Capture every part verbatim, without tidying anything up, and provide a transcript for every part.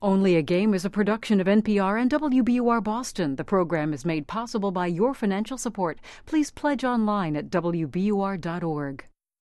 Only a Game is a production of N P R and W B U R Boston. The program is made possible by your financial support. Please pledge online at W B U R dot org.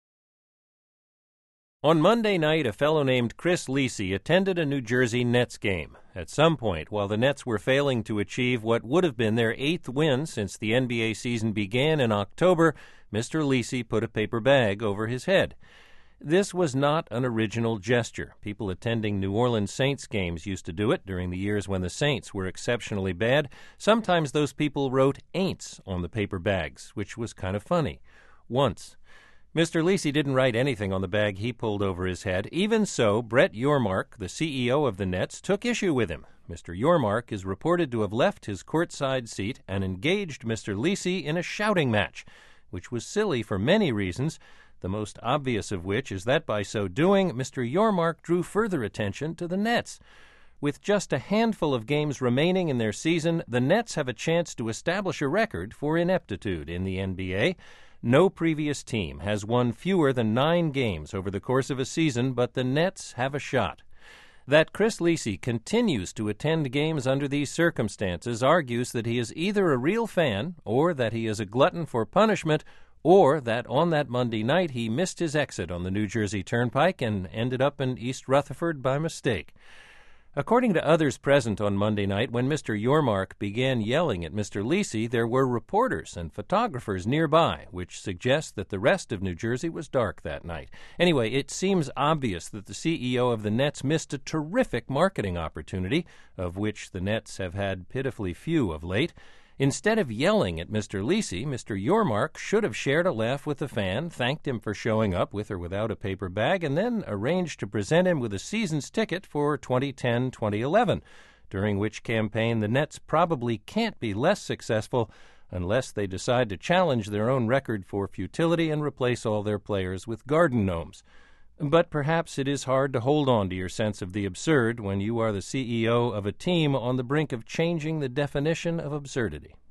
On Monday night, a fellow named Chris Lisi attended a New Jersey Nets game. At some point, while the Nets were failing to achieve what would have been their eighth win since the N B A season began in October, Mister Lisi put a paper bag over his head. This was not an original gesture. People attending New Orleans Saints games used to do it during the years when the Saints were exceptionally bad. Sometimes those people wrote "ain'ts" on the paper bags, which was kind of funny. Once. Mister Lisi didn't write anything on the bag he pulled over his head. Even so, Brett Yormark, the C E O of the Nets, took issue with him. Mister Yormark is reported to have left his courtside seat and engaged Mister Lisi in a shouting match, which was silly for many reasons, the most obvious of which is that by so doing, Mister Yormark drew further attention to the Nets. With just a handful of games remaining in their season, the Nets have a chance to establish a record for ineptitude in the N B A. No previous team has won fewer than nine games over the course of a season, but the Nets have a shot. That Chris Lisi continues to attend games under these circumstances argues that he is either a real fan, or that he is a glutton for punishment, or that on that Monday night he missed his exit on the New Jersey Turnpike and ended up in East Rutherford by mistake. According to others present on Monday night, when Mister Yormark began yelling at Mister Lisi, there were reporters and photographers nearby, which suggests that the rest of New Jersey was dark that night. Anyway, it seems obvious that the C E O of the Nets missed a terrific marketing opportunity, of which the Nets have had pitifully few of late. Instead of yelling at Mister Lisi, Mister Yormark should have shared a laugh with the fan, thanked him for showing up with or without a paper bag, and then arranged to present him with a season's ticket for twenty ten twenty eleven, during which campaign the Nets probably can't be less successful unless they decide to challenge their own record for futility and replace all their players with garden gnomes. But perhaps it is hard to hold on to your sense of the absurd when you are the C E O of a team on the brink of changing the definition of absurdity.